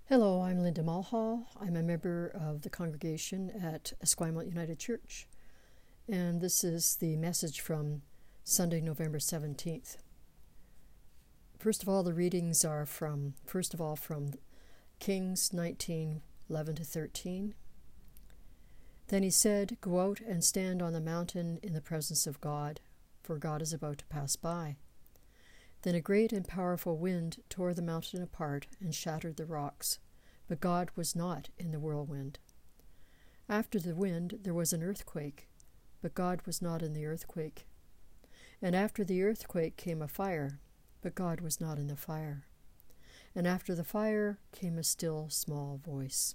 Hello, I'm Linda Mulhall. I'm a member of the congregation at Esquimalt United Church, and this is the message from Sunday, November 17th. First of all, the readings are from Kings 19:11-13. Then he said, "Go out and stand on the mountain in the presence of God, for God is about to pass by." Then a great and powerful wind tore the mountain apart and shattered the rocks, but God was not in the whirlwind. After the wind there was an earthquake, but God was not in the earthquake. And after the earthquake came a fire, but God was not in the fire. And after the fire came a still small voice.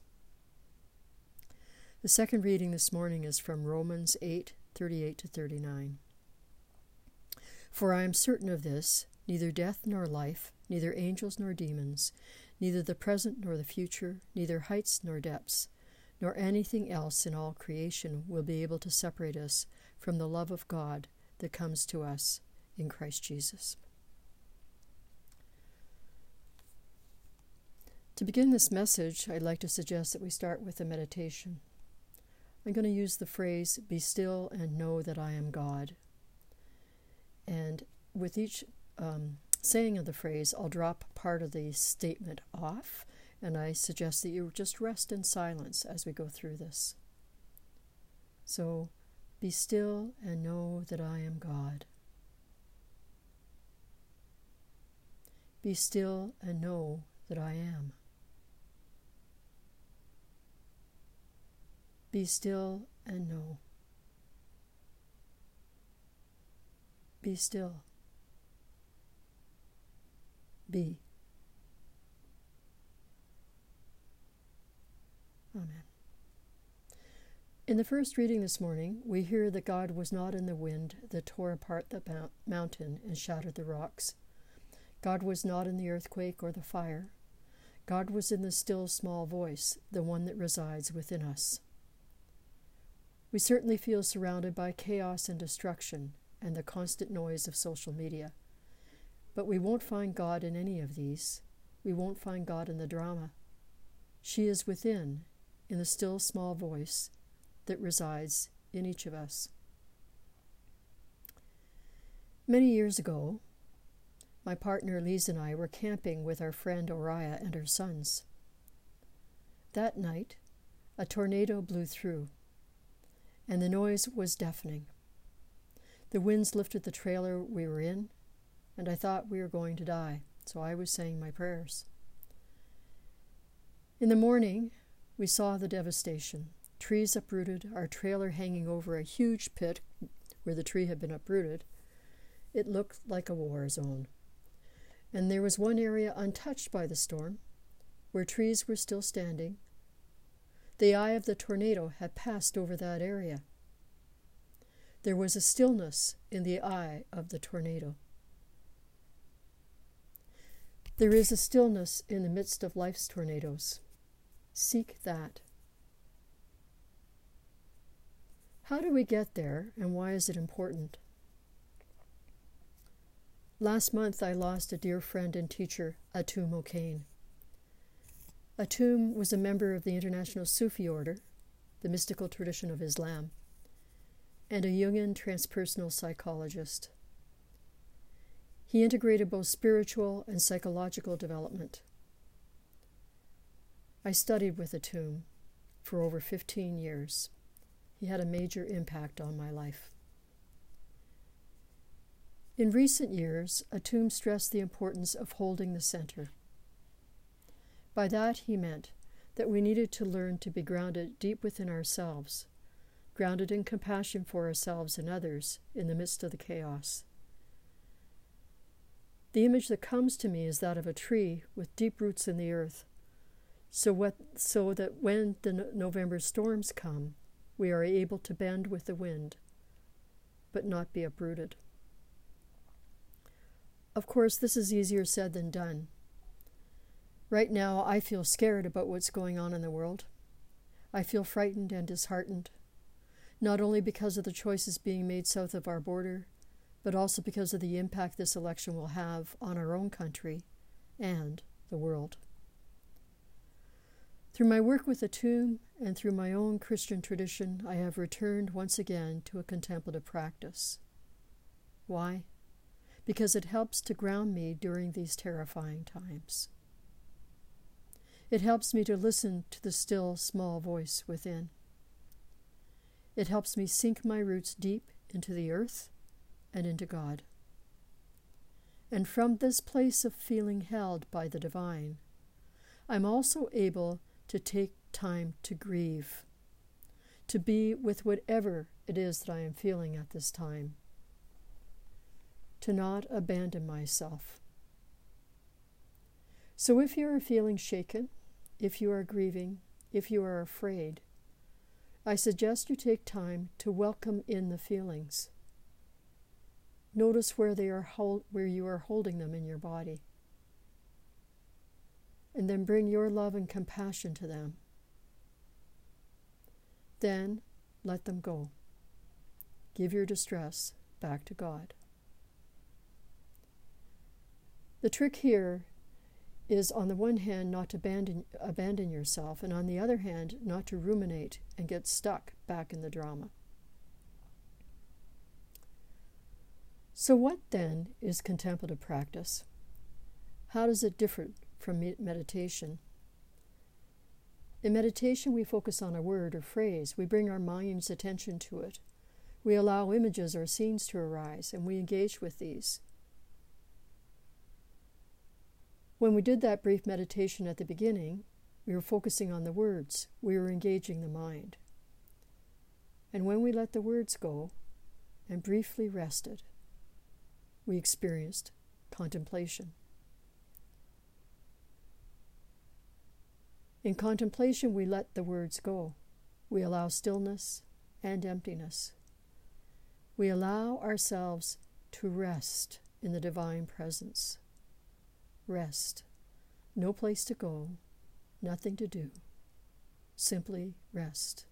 The second reading this morning is from Romans 8:38-39. "For I am certain of this, neither death nor life, neither angels nor demons, neither the present nor the future, neither heights nor depths, nor anything else in all creation will be able to separate us from the love of God that comes to us in Christ Jesus." To begin this message, I'd like to suggest that we start with a meditation. I'm going to use the phrase, "Be still and know that I am God." And with each saying of the phrase, I'll drop part of the statement off, and I suggest that you just rest in silence as we go through this. So, be still and know that I am God. Be still and know that I am. Be still and know. Be still. Be. Amen. In the first reading this morning, we hear that God was not in the wind that tore apart the mountain and shattered the rocks. God was not in the earthquake or the fire. God was in the still small voice, the one that resides within us. We certainly feel surrounded by chaos and destruction and the constant noise of social media. But we won't find God in any of these. We won't find God in the drama. She is within, in the still small voice that resides in each of us. Many years ago, my partner Lise and I were camping with our friend Oriah and her sons. That night, a tornado blew through, and the noise was deafening. The winds lifted the trailer we were in, and I thought we were going to die, so I was saying my prayers. In the morning, we saw the devastation. Trees uprooted, our trailer hanging over a huge pit where the tree had been uprooted. It looked like a war zone. And there was one area untouched by the storm, where trees were still standing. The eye of the tornado had passed over that area. There was a stillness in the eye of the tornado. There is a stillness in the midst of life's tornadoes. Seek that. How do we get there, and why is it important? Last month, I lost a dear friend and teacher, Atum O'Kane. Atum was a member of the International Sufi Order, the mystical tradition of Islam, and a Jungian transpersonal psychologist. He integrated both spiritual and psychological development. I studied with Atum for over 15 years. He had a major impact on my life. In recent years, Atum stressed the importance of holding the center. By that he meant that we needed to learn to be grounded deep within ourselves, grounded in compassion for ourselves and others in the midst of the chaos. The image that comes to me is that of a tree with deep roots in the earth, so that when the November storms come, we are able to bend with the wind, but not be uprooted. Of course, this is easier said than done. Right now, I feel scared about what's going on in the world. I feel frightened and disheartened, not only because of the choices being made south of our border, but also because of the impact this election will have on our own country and the world. Through my work with the tomb and through my own Christian tradition, I have returned once again to a contemplative practice. Why? Because it helps to ground me during these terrifying times. It helps me to listen to the still, small voice within. It helps me sink my roots deep into the earth and into God. And from this place of feeling held by the divine, I'm also able to take time to grieve, to be with whatever it is that I am feeling at this time, to not abandon myself. So if you are feeling shaken, if you are grieving, if you are afraid, I suggest you take time to welcome in the feelings. Notice where you are holding them in your body. And then bring your love and compassion to them. Then let them go. Give your distress back to God. The trick here is, on the one hand, not to abandon yourself, and on the other hand, not to ruminate and get stuck back in the drama. So what then is contemplative practice? How does it differ from meditation? In meditation, we focus on a word or phrase. We bring our mind's attention to it. We allow images or scenes to arise, and we engage with these. When we did that brief meditation at the beginning, we were focusing on the words. We were engaging the mind. And when we let the words go and briefly rested, we experienced contemplation. In contemplation, we let the words go. We allow stillness and emptiness. We allow ourselves to rest in the divine presence. Rest. No place to go, nothing to do. Simply rest.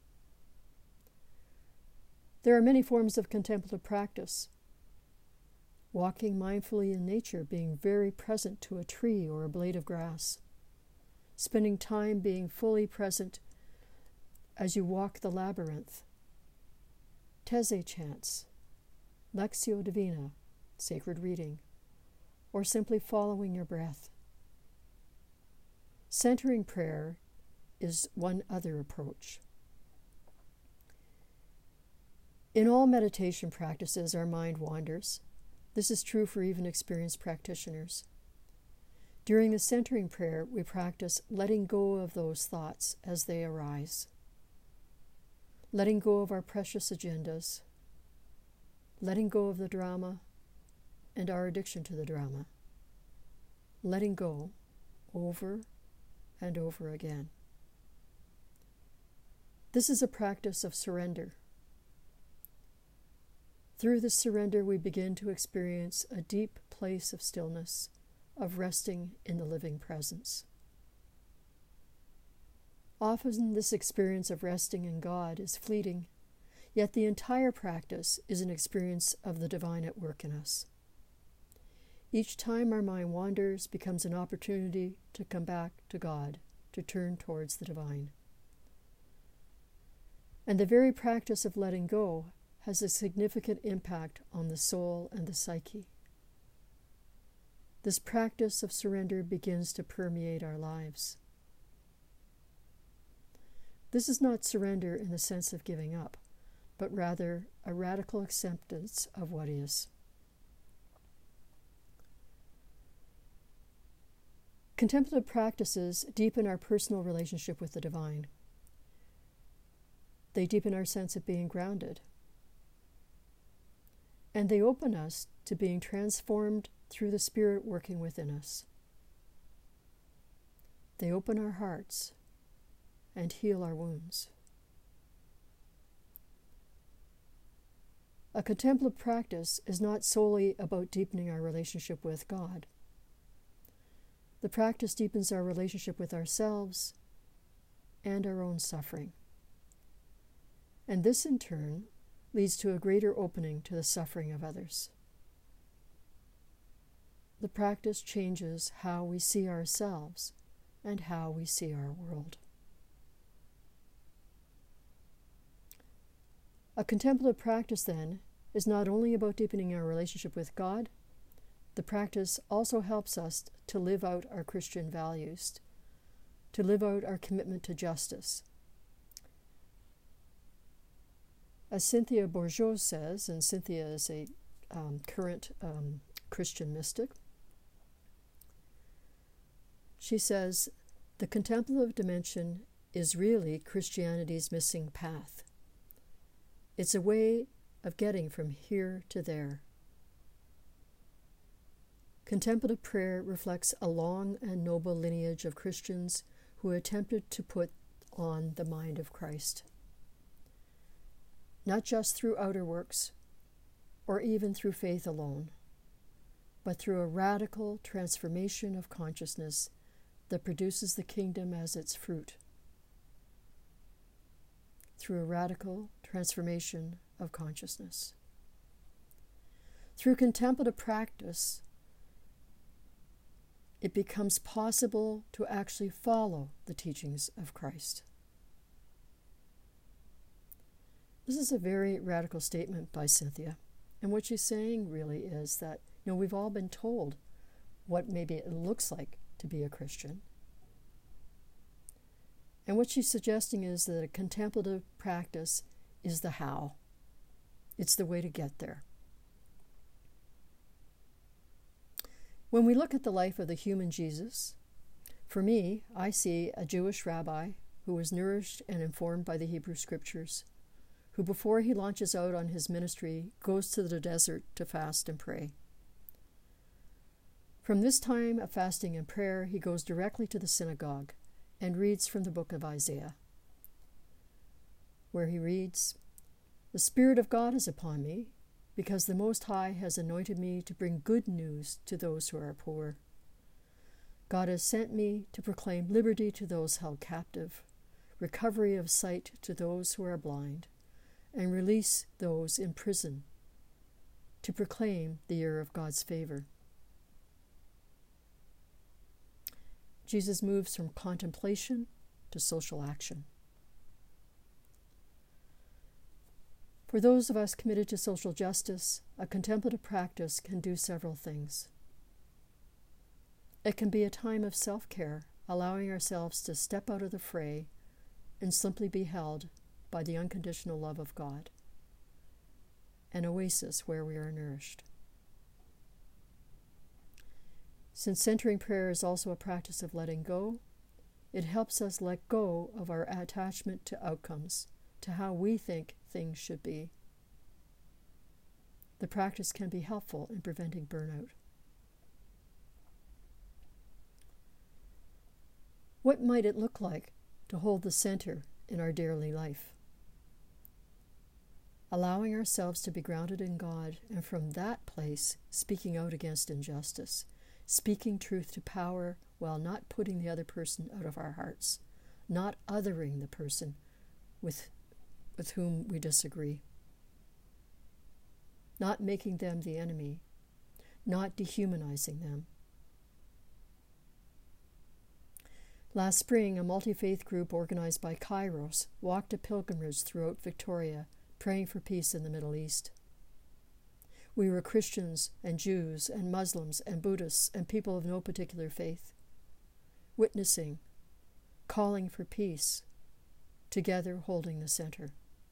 There are many forms of contemplative practice. Walking mindfully in nature, being very present to a tree or a blade of grass. Spending time being fully present as you walk the labyrinth. Taizé chants, Lectio Divina, sacred reading, or simply following your breath. Centering prayer is one other approach. In all meditation practices, our mind wanders. This is true for even experienced practitioners. During the centering prayer, we practice letting go of those thoughts as they arise. Letting go of our precious agendas. Letting go of the drama and our addiction to the drama. Letting go over and over again. This is a practice of surrender. Through this surrender, we begin to experience a deep place of stillness, of resting in the living presence. Often this experience of resting in God is fleeting, yet the entire practice is an experience of the divine at work in us. Each time our mind wanders becomes an opportunity to come back to God, to turn towards the divine. And the very practice of letting go has a significant impact on the soul and the psyche. This practice of surrender begins to permeate our lives. This is not surrender in the sense of giving up, but rather a radical acceptance of what is. Contemplative practices deepen our personal relationship with the divine. They deepen our sense of being grounded. And they open us to being transformed through the Spirit working within us. They open our hearts and heal our wounds. A contemplative practice is not solely about deepening our relationship with God. The practice deepens our relationship with ourselves and our own suffering. And this, in turn, leads to a greater opening to the suffering of others. The practice changes how we see ourselves and how we see our world. A contemplative practice, then, is not only about deepening our relationship with God. The practice also helps us to live out our Christian values, to live out our commitment to justice. As Cynthia Bourgeault says, and Cynthia is a current Christian mystic, she says, the contemplative dimension is really Christianity's missing path. It's a way of getting from here to there. Contemplative prayer reflects a long and noble lineage of Christians who attempted to put on the mind of Christ. Not just through outer works, or even through faith alone, but through a radical transformation of consciousness that produces the kingdom as its fruit. Through a radical transformation of consciousness. Through contemplative practice, it becomes possible to actually follow the teachings of Christ. This is a very radical statement by Cynthia. And what she's saying really is that, we've all been told what maybe it looks like to be a Christian. And what she's suggesting is that a contemplative practice is the how. It's the way to get there. When we look at the life of the human Jesus, for me, I see a Jewish rabbi who was nourished and informed by the Hebrew Scriptures, who before he launches out on his ministry goes to the desert to fast and pray. From this time of fasting and prayer, he goes directly to the synagogue and reads from the book of Isaiah, where he reads, "The Spirit of God is upon me, because the Most High has anointed me to bring good news to those who are poor. God has sent me to proclaim liberty to those held captive, recovery of sight to those who are blind, and release those in prison, to proclaim the year of God's favor." Jesus moves from contemplation to social action. For those of us committed to social justice, a contemplative practice can do several things. It can be a time of self-care, allowing ourselves to step out of the fray and simply be held by the unconditional love of God, an oasis where we are nourished. Since centering prayer is also a practice of letting go, it helps us let go of our attachment to outcomes, to how we think things should be. The practice can be helpful in preventing burnout. What might it look like to hold the center in our daily life? Allowing ourselves to be grounded in God, and from that place speaking out against injustice, speaking truth to power while not putting the other person out of our hearts, not othering the person with whom we disagree, not making them the enemy, not dehumanizing them. Last spring, a multi-faith group organized by Kairos walked a pilgrimage throughout Victoria, praying for peace in the Middle East. We were Christians and Jews and Muslims and Buddhists and people of no particular faith, witnessing, calling for peace, together holding the center.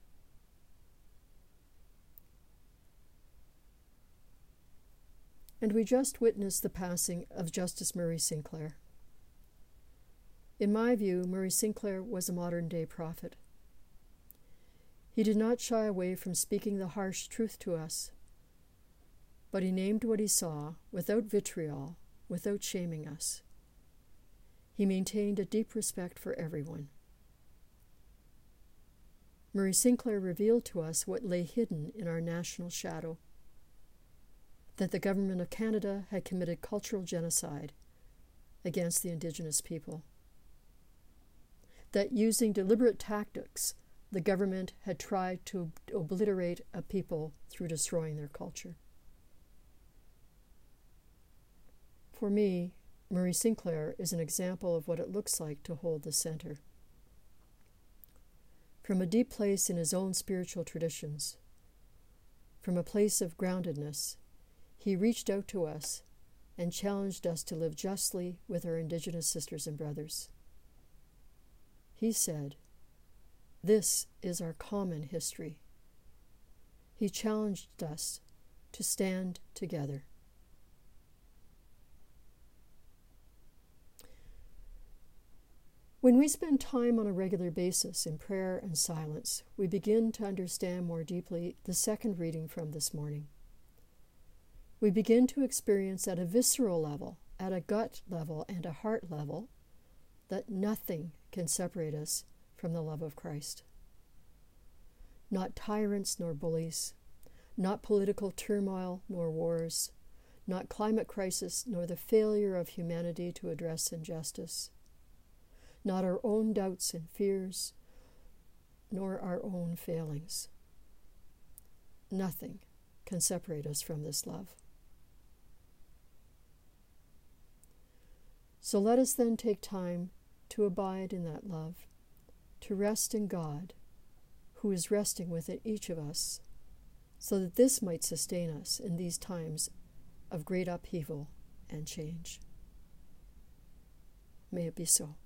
And we just witnessed the passing of Justice Murray Sinclair. In my view, Murray Sinclair was a modern-day prophet. He did not shy away from speaking the harsh truth to us, but he named what he saw without vitriol, without shaming us. He maintained a deep respect for everyone. Murray Sinclair revealed to us what lay hidden in our national shadow, that the government of Canada had committed cultural genocide against the Indigenous people, that using deliberate tactics, the government had tried to obliterate a people through destroying their culture. For me, Murray Sinclair is an example of what it looks like to hold the center. From a deep place in his own spiritual traditions, from a place of groundedness, he reached out to us and challenged us to live justly with our Indigenous sisters and brothers. He said, "This is our common history." He challenged us to stand together. When we spend time on a regular basis in prayer and silence, we begin to understand more deeply the second reading from this morning. We begin to experience at a visceral level, at a gut level, and a heart level, that nothing can separate us from the love of Christ. Not tyrants nor bullies, not political turmoil nor wars, not climate crisis nor the failure of humanity to address injustice, not our own doubts and fears, nor our own failings. Nothing can separate us from this love. So let us then take time to abide in that love, to rest in God, who is resting within each of us, so that this might sustain us in these times of great upheaval and change. May it be so.